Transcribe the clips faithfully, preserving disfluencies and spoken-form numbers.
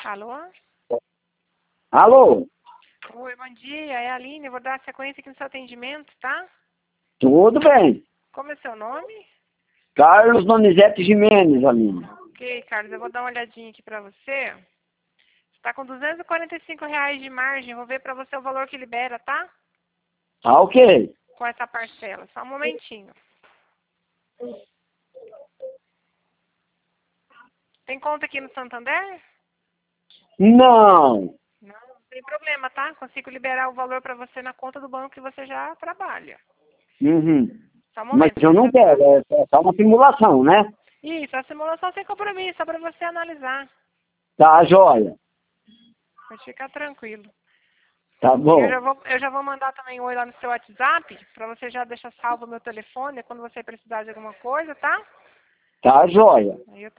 Alô? Alô? Oi, bom dia. É a Aline. Eu vou dar sequência aqui no seu atendimento, tá? Tudo bem. Como é seu nome? Carlos Donizete Jimenez, Aline. Ok, Carlos. Eu vou dar uma olhadinha aqui pra você. Você tá com duzentos e quarenta e cinco reais de margem. Eu vou ver pra você o valor que libera, tá? Ah, ok. Com essa parcela. Só um momentinho. Tem conta aqui no Santander? Não. Não, não tem problema, tá? Consigo liberar o valor pra você na conta do banco que você já trabalha. Uhum. Só um Mas momento. eu não deixa eu- quero, é é só uma simulação, né? Isso, a simulação sem compromisso, só pra você analisar. Tá, joia. Pode ficar tranquilo. Tá E eu bom. já vou, eu já vou mandar também um oi lá no seu WhatsApp, pra você já deixar salvo o meu telefone quando você precisar de alguma coisa, tá? Tá, joia. Aí eu tô...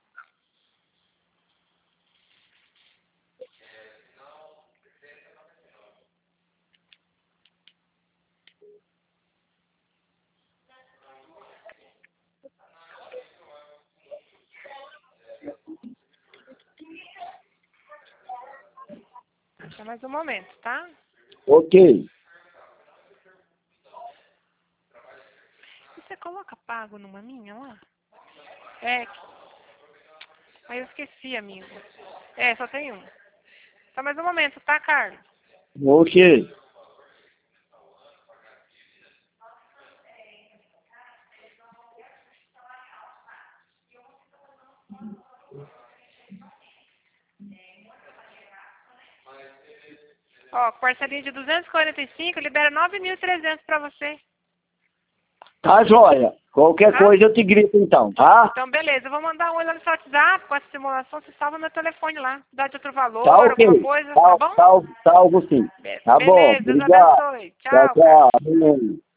Só mais um momento, tá? Ok. E você coloca pago numa minha lá? É. Aí eu esqueci, amigo. É, só tem um. Só mais um momento, tá, Carlos? Ok. Ó, parcelinha de duzentos e quarenta e cinco, libera nove mil e trezentos pra você, Tá, joia. Qualquer tá? coisa eu te grito então, tá? Então, beleza. Eu vou mandar um oi lá no seu WhatsApp com essa simulação. Você salva meu telefone lá. Dá de outro Tá, valor, alguma ok. coisa, tá Tá, bom? tá, tá, Agostinho. Be- Tá bom. Beleza. Deus Obrigado. abençoe. Tchau, Tchau, cara. tchau. Amém.